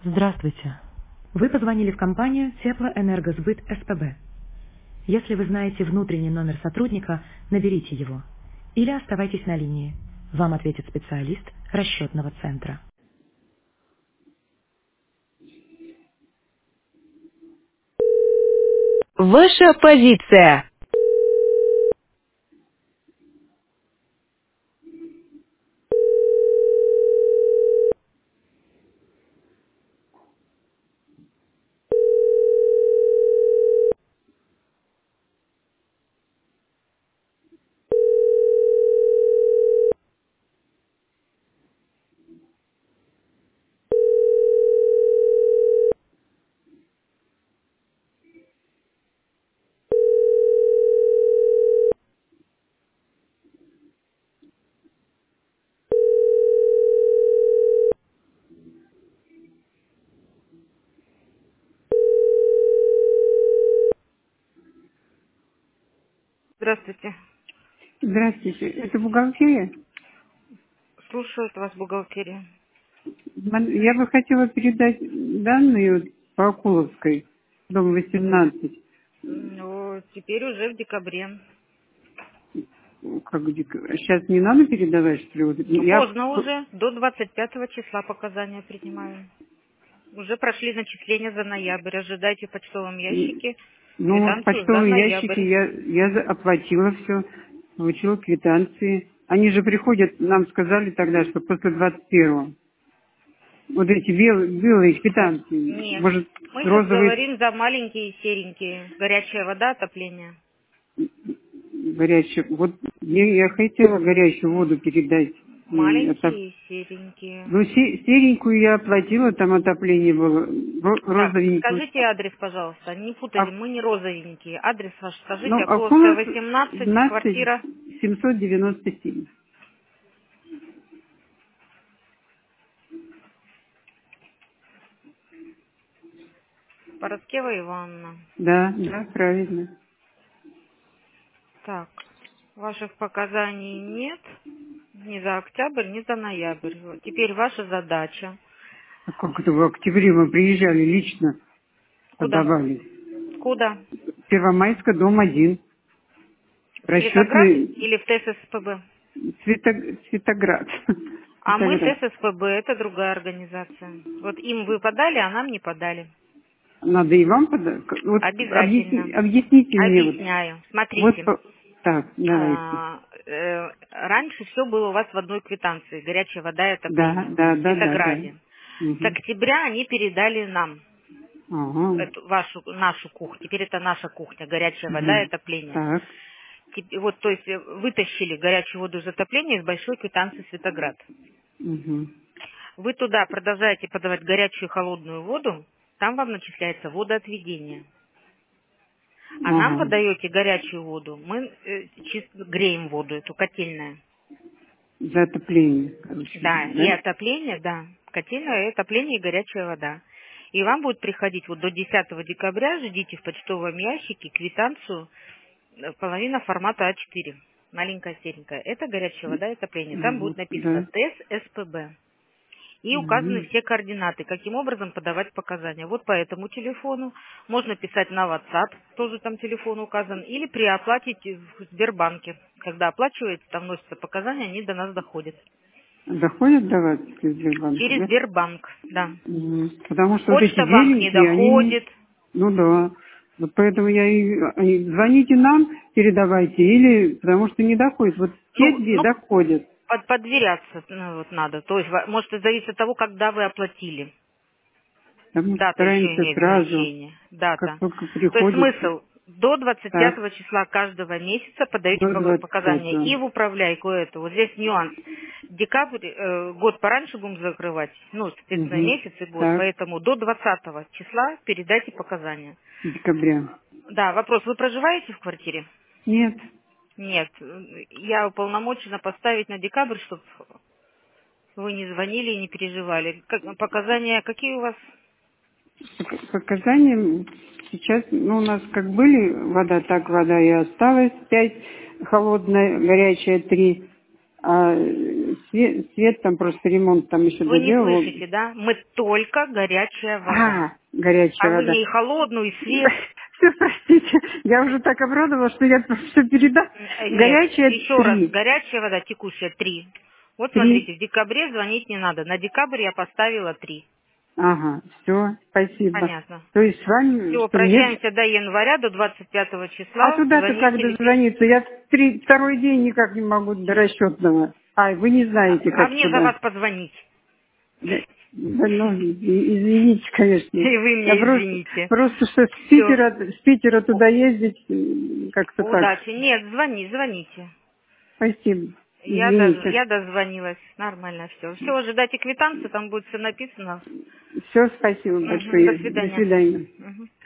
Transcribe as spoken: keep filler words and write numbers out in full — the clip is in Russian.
Здравствуйте. Вы позвонили в компанию Теплоэнергосбыт СПБ. Если вы знаете внутренний номер сотрудника, наберите его. Или оставайтесь на линии. Вам ответит специалист расчетного центра. Ваша позиция. Здравствуйте. Здравствуйте, это бухгалтерия? Слушает вас бухгалтерия. Мон- Я бы хотела передать данные вот по Акуловской, дом восемнадцать. Ну, теперь уже в декабре. Как дек- сейчас не надо передавать, что ли? Вот Ну, я, поздно уже. До двадцать пятого числа показания принимаю. Уже прошли начисления за ноябрь. Ожидайте в почтовом ящике ну, вот в квитанцию за почтовом ноябрь. ящике я, я за- оплатила все, получила квитанции. Они же приходят, нам сказали тогда, что после двадцать первого. Вот эти белые, белые квитанции. Нет. Может, Мы сейчас розовые, говорим за маленькие и серенькие. Горячая вода, отопление. горячие. Вот я, я хотела горячую воду передать. И это. Маленькие и серенькие. Ну, се- серенькую я оплатила, там отопление было, ро- Так, розовенькую. скажите адрес, пожалуйста. Не А, путали, мы не розовенькие. Адрес ваш скажите. ну, Окуловская, Акулов восемнадцать, двенадцать квартира. семьсот девяносто семь. Пороскева Ивановна. Да, да, правильно. Так, ваших показаний нет ни за октябрь, ни за ноябрь. Вот теперь ваша задача. А как это в октябре мы приезжали лично, Куда? подавали? Куда? Первомайска, дом один. В Светоград Расчетный или в ТССПБ? Цвето- Цветоград. А мы Цветоград. ТССПБ, это другая организация. Вот им вы подали, а нам не подали. Надо и вам подать. Вот объясни- Обязательно. объясните мне вот. Объясняю. Вот Смотрите. по- так, давайте. А, э, раньше все было у вас в одной квитанции. Горячая вода и Да, отопление. да, В да, да, да. Светограде. С Мгм. октября они передали нам Ага. эту вашу, нашу кухню. Теперь это наша кухня, горячая вода и Мгм. отопление. Так. Теп- Вот, то есть э, вытащили горячую воду из отопления из большой квитанции Светоград. Мгм. Вы туда продолжаете подавать горячую и холодную воду, там вам начисляется водоотведение. А нам Ага. подаете горячую воду, мы э, чисто греем воду, эту котельная. За отопление, короче, Да, и да? отопление, да, котельное, и отопление, и горячая вода. И вам будет приходить вот до десятого декабря, ждите в почтовом ящике квитанцию, э, половина формата А четыре, маленькая серенькая. Это горячая вода и отопление. Там Мгм. будет написано Да. ТЭС СПБ. И указаны Мгм. все координаты, каким образом подавать показания. Вот по этому телефону можно писать на WhatsApp, тоже там телефон указан, или при оплате в Сбербанке. Когда оплачиваете, там вносятся показания, они до нас доходят. Доходят до вас через Сбербанк, Через да? Сбербанк, да. Мгм. Потому что вот эти Почта банк не беленькие, они не... доходит. Ну да. Вот поэтому я и... они- Звоните нам, передавайте, или... Потому что не доходит. Вот те Ну, две ну доходят. под, подверяться ну, вот надо. То есть, во- может, это зависит от того, когда вы оплатили. Потому что Дата еще стараемся имеет сразу, значение. как Дата. только То есть приходит. смысл. До двадцать Так, пятого числа каждого месяца подаете до пок- двадцать показания пятого. и в управляйку эту. Вот здесь нюанс. Декабрь, э, год пораньше будем закрывать, ну, соответственно, Угу. месяц и год. Так, Поэтому до двадцатого числа передайте показания. декабря. Да, вопрос. Вы проживаете в квартире? Нет. Нет. Я уполномочена поставить на декабрь, чтобы вы не звонили и не переживали. Как- показания какие у вас? По показаниям сейчас, ну, у нас как были вода, так вода и осталась. Пять холодная, горячая три. А свет, свет там просто ремонт там еще Вы не доделал. слышите, да? Мы только горячая вода. А, горячая А вода. вы мне и холодную, и свет. Все, простите, я уже так обрадовалась, что я все передам. Э, Нет, Горячая еще раз, три. горячая вода, текущая три. Вот Три. смотрите, в декабре звонить не надо. На декабрь я поставила три. Ага, все, спасибо. Понятно. То есть с вами, Все, что мне... прощаемся до января, до двадцать пятого А числа. туда-то как Звоните. дозвониться? Я три, второй день никак не могу до расчетного. А, вы не А, знаете, а как мне за туда. вас позвонить. Да, да, ну, и- извините, конечно. И вы Я меня просто, извините. просто что с Все. Питера, с Питера туда ездить м, как-то так. Удачи. Нет, звони, звоните. Спасибо. Я, доз- Извините. я дозвонилась. Нормально все. Все, ожидайте квитанцию, там будет все написано. Все, спасибо Мгм, до большое. До свидания. свидания. Мгм.